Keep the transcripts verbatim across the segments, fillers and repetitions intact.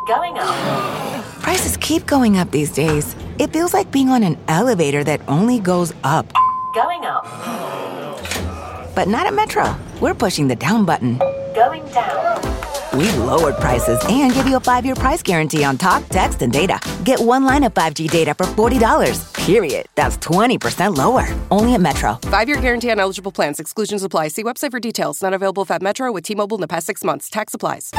Going up. Prices keep going up these days. It feels like being on an elevator that only goes up. Going up. But not at Metro. We're pushing the down button. Going down. We've lowered prices and give you a five-year price guarantee on talk, text, and data. Get one line of five G data for forty dollars. Period. That's twenty percent lower. Only at Metro. Five-year guarantee on eligible plans. Exclusions apply. See website for details. Not available at Metro with T-Mobile in the past six months. Tax applies.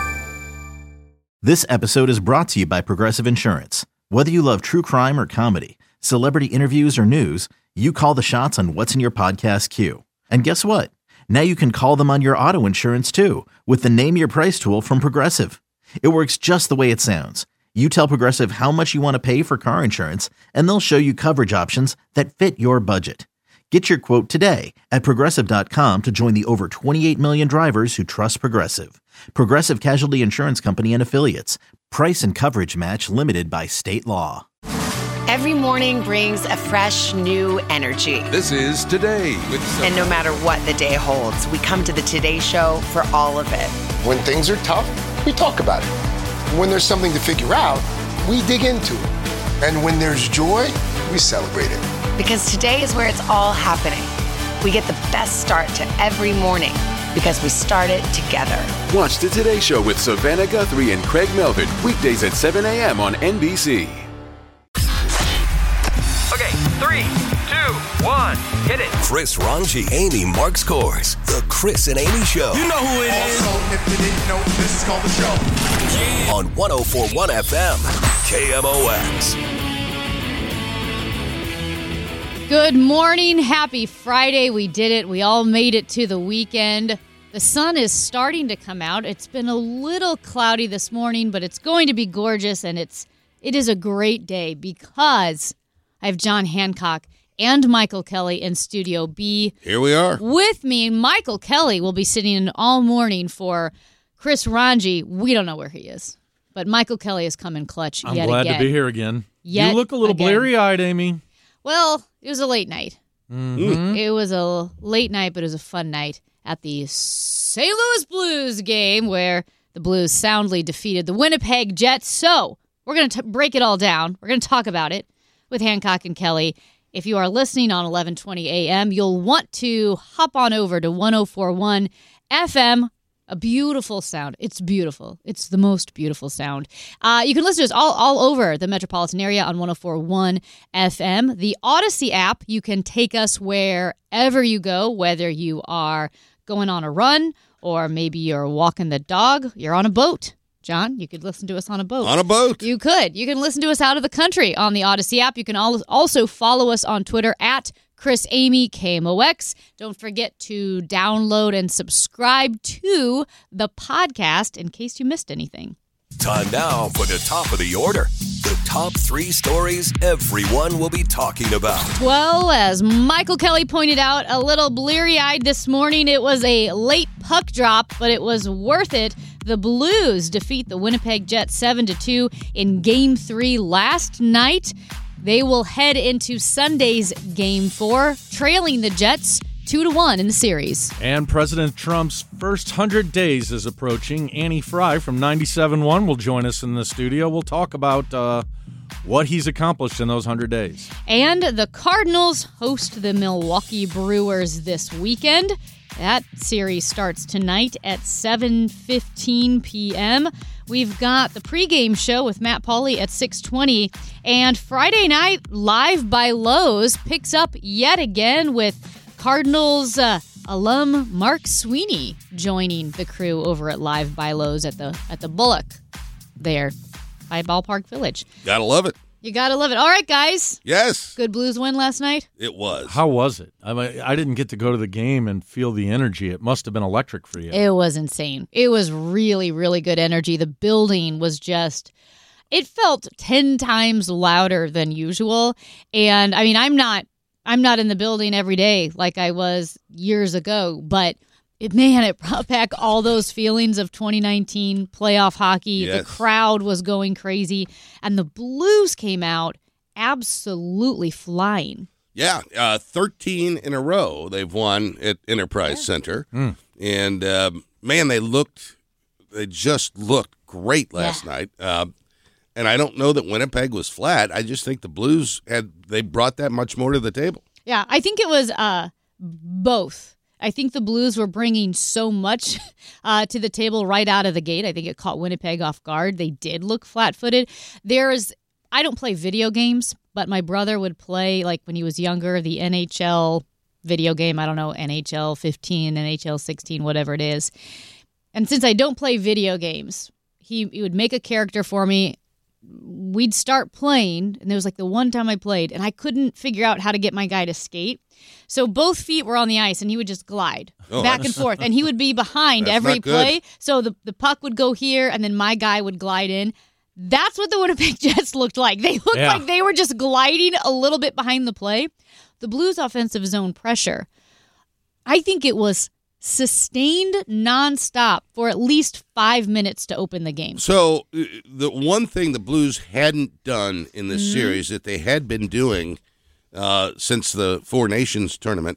This episode is brought to you by Progressive Insurance. Whether you love true crime or comedy, celebrity interviews or news, you call the shots on what's in your podcast queue. And guess what? Now you can call them on your auto insurance too with the Name Your Price tool from Progressive. It works just the way it sounds. You tell Progressive how much you want to pay for car insurance, and they'll show you coverage options that fit your budget. Get your quote today at Progressive dot com to join the over twenty-eight million drivers who trust Progressive. Progressive Casualty Insurance Company and Affiliates. Price and coverage match limited by state law. Every morning brings a fresh, new energy. This is Today with Sophie. And no matter what the day holds, we come to the Today Show for all of it. When things are tough, we talk about it. When there's something to figure out, we dig into it. And when there's joy, we celebrate it. Because today is where it's all happening. We get the best start to every morning because we start it together. Watch the Today Show with Savannah Guthrie and Craig Melvin, weekdays at seven a.m. on N B C. Okay, three, two, one, hit it. Chris Ranji, Amy Marks Kors, The Chris and Amy Show. You know who it is. Also, if you didn't know, this is called The Show. Yeah. On one oh four point one F M, K M O X. Good morning. Happy Friday. We did it. We all made it to the weekend. The sun is starting to come out. It's been a little cloudy this morning, but it's going to be gorgeous, and it's it is a great day because I have John Hancock and Michael Kelly in Studio B. Here we are. With me. Michael Kelly will be sitting in all morning for Chris Ranji. We don't know where he is, but Michael Kelly has come in clutch I'm yet glad again. to be here again. Yet you look a little again. bleary-eyed, Amy. Well, it was a late night. Mm-hmm. It was a late night, but it was a fun night at the Saint Louis Blues game where the Blues soundly defeated the Winnipeg Jets. So we're going to break it all down. We're going to talk about it with Hancock and Kelly. If you are listening on eleven twenty a.m., you'll want to hop on over to one oh four point one F M. A beautiful sound. It's beautiful. It's the most beautiful sound. Uh, you can listen to us all, all over the metropolitan area on one oh four point one F M. The Odyssey app, you can take us wherever you go, whether you are going on a run or maybe you're walking the dog, you're on a boat. John, you could listen to us on a boat. On a boat. You could. You can listen to us out of the country on the Odyssey app. You can also follow us on Twitter at Chris Amy K M O X. Don't forget to download and subscribe to the podcast in case you missed anything. Time now for the top of the order. The top three stories everyone will be talking about. Well, as Michael Kelly pointed out, a little bleary-eyed this morning. It was a late puck drop, but it was worth it. The Blues defeat the Winnipeg Jets seven to two in Game three last night. They will head into Sunday's Game four, trailing the Jets two to one in the series. And President Trump's first one hundred days is approaching. Annie Fry from ninety-seven point one will join us in the studio. We'll talk about uh, what he's accomplished in those one hundred days. And the Cardinals host the Milwaukee Brewers this weekend. That series starts tonight at seven fifteen p.m. We've got the pregame show with Matt Pauley at six twenty. And Friday night, Live by Lowe's picks up yet again with Cardinals uh, alum Mark Sweeney joining the crew over at Live by Lowe's at the at the Bullock there by Ballpark Village. Gotta love it. You gotta love it. All right, guys. Yes. Good Blues win last night? It was. How was it? I mean, I didn't get to go to the game and feel the energy. It must have been electric for you. It was insane. It was really, really good energy. The building was just, it felt ten times louder than usual. And I mean, I'm not, I'm not in the building every day like I was years ago, but it, man, it brought back all those feelings of twenty nineteen playoff hockey. Yes. The crowd was going crazy, and the Blues came out absolutely flying. Yeah, uh, thirteen in a row they've won at Enterprise yeah. Center. Mm. And, um, man, they looked, they just looked great last yeah. night. Uh, and I don't know that Winnipeg was flat. I just think the Blues had they brought that much more to the table. Yeah, I think it was uh, both. I think the Blues were bringing so much uh, to the table right out of the gate. I think it caught Winnipeg off guard. They did look flat-footed. There's, I don't play video games, but my brother would play, like when he was younger, the N H L video game. I don't know, N H L fifteen, N H L sixteen, whatever it is. And since I don't play video games, he, he would make a character for me. We'd start playing, and there was like the one time I played, and I couldn't figure out how to get my guy to skate. So both feet were on the ice, and he would just glide oh, back and forth, and he would be behind every play. So the, the puck would go here, and then my guy would glide in. That's what the Winnipeg Jets looked like. They looked yeah. like they were just gliding a little bit behind the play. The Blues' offensive zone pressure, I think it was sustained nonstop for at least five minutes to open the game. So uh, the one thing the Blues hadn't done in this mm-hmm. series that they had been doing uh, since the Four Nations tournament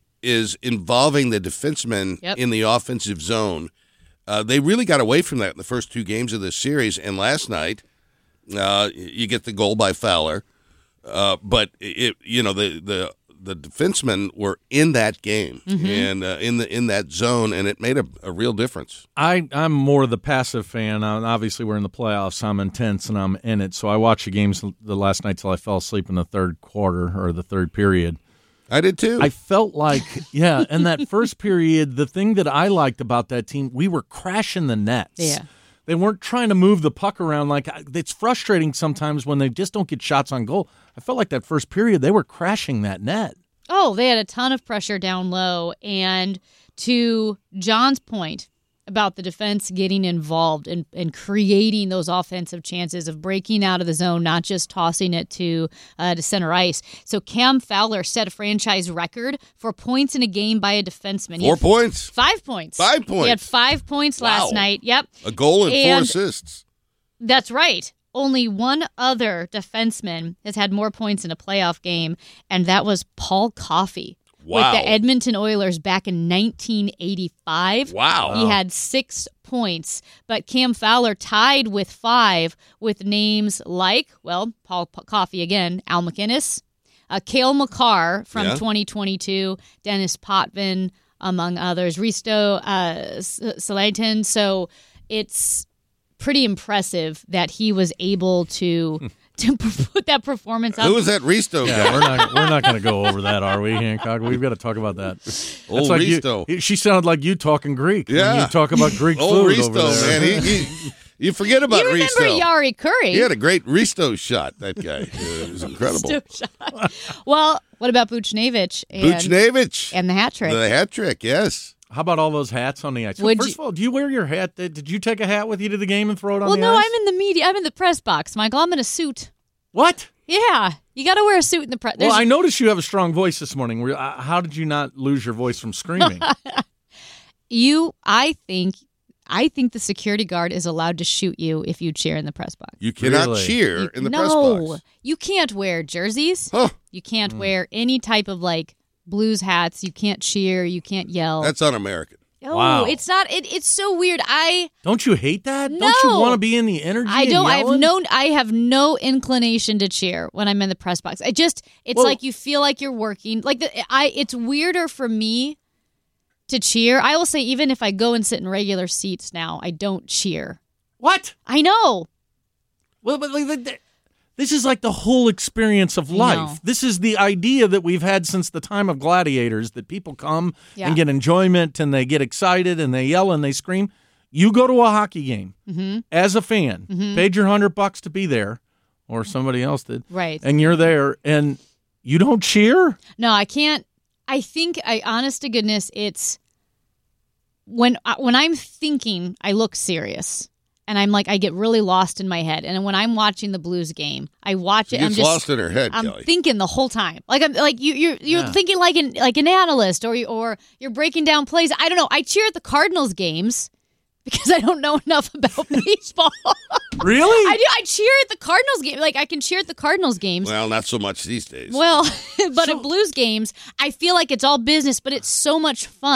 is involving the defensemen yep. in the offensive zone. Uh, they really got away from that in the first two games of this series, and last night uh, you get the goal by Fowler, uh, but it you know the the the defensemen were in that game mm-hmm. and uh, in the in that zone, and it made a, a real difference. I, I'm more the passive fan. Uh, obviously, we're in the playoffs. I'm intense, and I'm in it. So I watched the games the last night till I fell asleep in the third quarter or the third period. I did too. I felt like, yeah, in that first period, the thing that I liked about that team, we were crashing the nets. Yeah. They weren't trying to move the puck around. Like, it's frustrating sometimes when they just don't get shots on goal. I felt like that first period, they were crashing that net. Oh, they had a ton of pressure down low. And to John's point about the defense getting involved and, and creating those offensive chances of breaking out of the zone, not just tossing it to uh, to center ice. So Cam Fowler set a franchise record for points in a game by a defenseman. Four points. Five points. Five points. He had five points wow. last night. Yep. A goal and, and four assists. That's right. Only one other defenseman has had more points in a playoff game, and that was Paul Coffey. Wow. With the Edmonton Oilers back in nineteen eighty-five. Wow. He had six points, but Cam Fowler tied with five with names like, well, Paul Coffey again, Al MacInnis, uh, Cale Makar from yeah. twenty twenty-two, Dennis Potvin, among others, Risto uh, Salatin. So it's pretty impressive that he was able to... to put that performance up. Who was that Risto yeah, guy? We're not, we're not going to go over that, are we, Hancock? We've got to talk about that. Old like Risto. You, she sounded like you talking Greek. Yeah. When you talk about Greek Old food Risto, over there. man. He, he, you forget about you remember Risto. Yari Curry. He had a great Risto shot, that guy. It was incredible. Risto shot. Well, what about Buchnevich? And, Buchnevich. And the hat trick. The hat trick, yes. How about all those hats on the ice? Would First you, of all, do you wear your hat? Did you take a hat with you to the game and throw it on well, the no, ice? I'm in the media. I'm in the press box, Michael. I'm in a suit. What? Yeah. You got to wear a suit in the press. Well, I noticed you have a strong voice this morning. How did you not lose your voice from screaming? you, I think, I think the security guard is allowed to shoot you if you cheer in the press box. You cannot really? cheer you, in the no, press box. No, you can't wear jerseys. Huh. You can't mm. wear any type of like Blues hats. You can't cheer. You can't yell. That's un-American. Oh, wow. it's not. It, it's so weird. I don't you hate that? No, don't you want to be in the energy? I don't. And I have no. I have no inclination to cheer when I'm in the press box. I just. It's well, like you feel like you're working. Like the, I. It's weirder for me to cheer. I will say, even if I go and sit in regular seats now, I don't cheer. What? I know. Well, but like. The, This is like the whole experience of life. This is the idea that we've had since the time of gladiators, that people come yeah. and get enjoyment and they get excited and they yell and they scream. You go to a hockey game mm-hmm. as a fan, mm-hmm. paid your hundred bucks to be there, or somebody else did. Right. And you're there and you don't cheer? No, I can't. I think, I honest to goodness, it's when, when I'm thinking, I look serious. And I'm like, I get really lost in my head. And when I'm watching the Blues game, I watch it. She I'm gets just lost in her head. I'm Kelly. thinking the whole time. Like I'm like you, you're you're Yeah. thinking like an like an analyst, or you, or you're breaking down plays. I don't know. I cheer at the Cardinals games because I don't know enough about baseball. Really? I do. I cheer at the Cardinals game. Like I can cheer at the Cardinals games. Well, not so much these days. Well, but So- at Blues games, I feel like it's all business, but it's so much fun.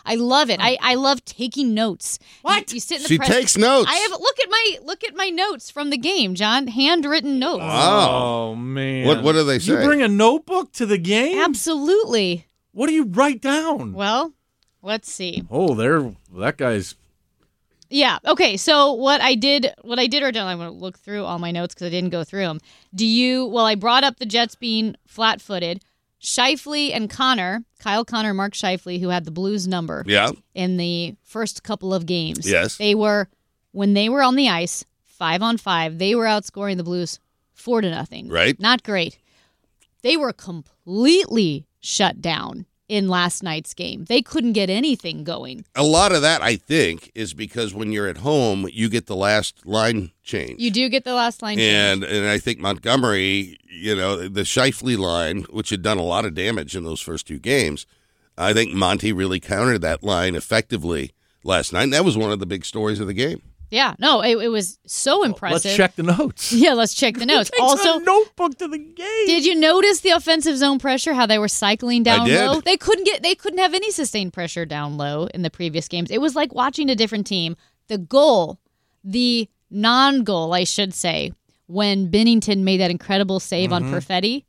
I love it. I, I love taking notes. What? You, you sit in the She press- takes notes. I have look at my look at my notes from the game, John. Handwritten notes. Oh, man. What what do they say? You bring a notebook to the game? Absolutely. What do you write down? Well, let's see. Oh, there. That guy's. Yeah. Okay. So what I did, what I did write down, I'm going to look through all my notes because I didn't go through them. Do you? Well, I brought up the Jets being flat-footed. Scheifele and Connor, Kyle Connor, Mark Scheifele, who had the Blues number. Yeah. In the first couple of games. Yes. They were when they were on the ice, five on five. They were outscoring the Blues four to nothing. Right. Not great. They were completely shut down in last night's game. They couldn't get anything going. A lot of that, I think, is because when you're at home, you get the last line change. You do get the last line and change. and I think Montgomery, you know, the Scheifele line, which had done a lot of damage in those first two games, I think Monty really countered that line effectively last night. And that was one of the big stories of the game. Yeah, no, it, it was so impressive. Let's check the notes. Yeah, let's check the notes. Takes Also, a notebook to the game. did you notice the offensive zone pressure? How they were cycling down I did. low? They couldn't get. They couldn't have any sustained pressure down low in the previous games. It was like watching a different team. The goal, the non-goal, I should say, when Bennington made that incredible save Mm-hmm. on Perfetti.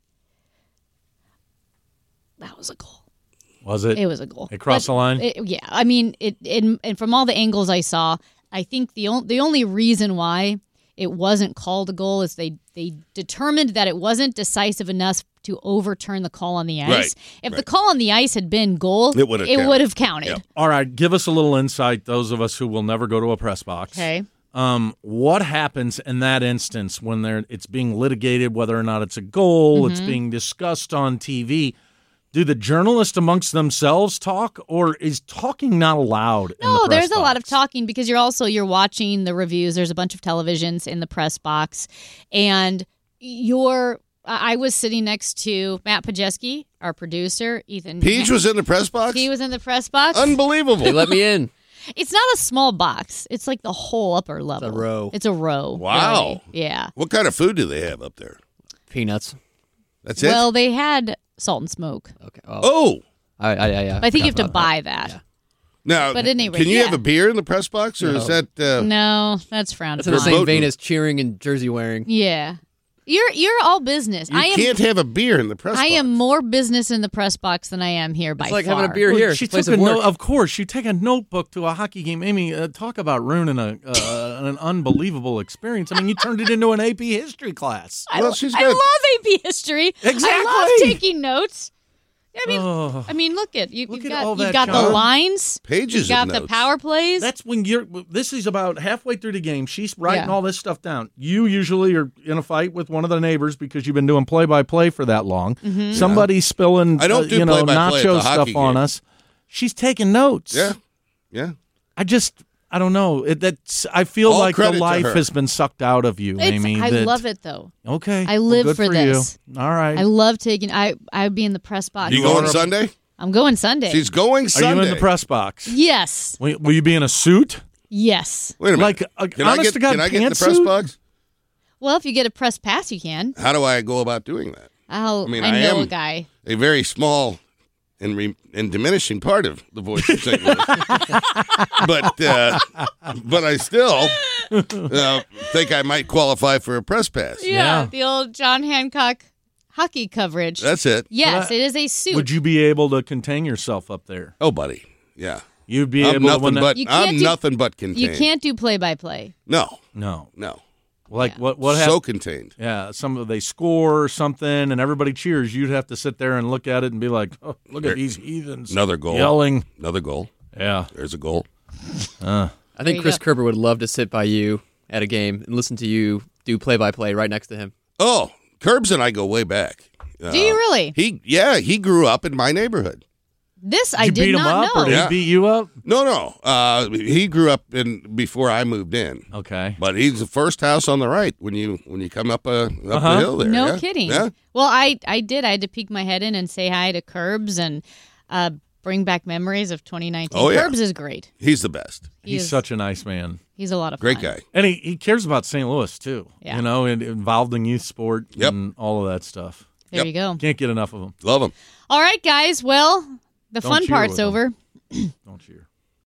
That was a goal. Was it? It was a goal. It crossed But the line? it- yeah, I mean, it, it. And from all the angles I saw, I think the on, the only reason why it wasn't called a goal is they they determined that it wasn't decisive enough to overturn the call on the ice. Right, If right. the call on the ice had been goal, It would've it counted. would have counted. Yep. All right, give us a little insight, those of us who will never go to a press box. Okay. Um, what happens in that instance when they're, it's being litigated, whether or not it's a goal, it's Mhm. being discussed on T V? Do the journalists amongst themselves talk, or is talking not allowed in the No, press there's a lot box? of talking because you're also you're watching the reviews. There's a bunch of televisions in the press box, and you're. I was sitting next to Matt Pajeski, our producer. Ethan Peach was in the press box? He was in the press box. Unbelievable. They let me in. It's not a small box. It's like the whole upper level. It's a row. It's a row. Wow. really. Yeah. What kind of food do they have up there? Peanuts. That's it? Well, they had salt and smoke. Okay. Oh. I, I, I, But I think you have to forgot about buy that. Now, But at any rate, can you yeah. have a beer in the press box, or is No. that... Uh, No, that's frowned It's in the upon. same vein as cheering and jersey wearing. Yeah. You're you're all business. You I am can't have a beer in the press I box. am more business in the press box than I am here by It's like far. having a beer Well, here. She Place took of a work. note. Of course, you take a notebook to a hockey game. Amy, uh, talk about ruining a uh, an unbelievable experience. I mean, you turned it into an A P history class. I, Well, she's I got- love A P history. I love Exactly. taking notes. I mean, Oh. I mean, look at you. Look You've at got all you've that, got the John. lines. Pages You've got of the notes. power plays. That's when you're. This is about halfway through the game. She's writing Yeah. all this stuff down. You usually are in a fight with one of the neighbors because you've been doing play by play for that long. Mhm. Somebody's spilling, I don't uh, do you know, play-by-play at the nacho hockey stuff on game. us. She's taking notes. Yeah, yeah. I just. I don't know. It, that's. I feel All like the credit to life her. has been sucked out of you, It's- Amy. I that- love it though. Okay. I Well, live good for for this. you. All right. I love taking. I I would be in the press box. You going Sunday? I'm going Sunday. She's going Are Sunday. you in the press box? Yes. Will, will you be in a suit? Yes. Wait a minute. Like, a can I honest get, to God can I get in the press pantsuit? box? Well, if you get a press pass, you can. How do I go about doing that? I'll, I mean, I I know am- a guy. A very small and re- and diminishing part of the voice of Saint Louis, but uh, but I still uh, think I might qualify for a press pass. Yeah, Yeah. the old John Hancock hockey coverage. That's it. Yes, But I- it is a suit. Would you be able to contain yourself up there? Oh, buddy. Yeah. You'd be I'm able to. nothing when that- but You can't I'm do- nothing but contained. You can't do play by play. No, No. no. Like Yeah. what? What so happened? contained. Yeah, some of they score or something, and everybody cheers. You'd have to sit there and look at it and be like, oh, "Look There- at these heathens!" Another goal. yelling. Another goal. Yeah. There's a goal. Uh, I There think you Chris go. Kerber would love to sit by you at a game and listen to you do play-by-play right next to him. Oh, Curbs and I go way back. Uh, Do you really? He, yeah, he grew up in my neighborhood. This I you did beat him not up, know. or did Yeah. he beat you up? No, no. Uh, he grew up in before I moved in. Okay. But he's the first house on the right when you when you come up uh, up Uh-huh. the hill there. No yeah? kidding. Yeah. Well, I I did. I had to peek my head in and say hi to Curbs and uh, bring back memories of twenty nineteen. Oh, yeah. Curbs is great. He's the best. He He's is- such a nice man. He's a lot of Great fun. guy. And he, he cares about Saint Louis, too. Yeah. You know, and involved in youth sport Yep. and all of that stuff. There Yep. you go. Can't get enough of him. Love him. All right, guys. Well, the Don't fun cheer part's with him. over. Don't cheer.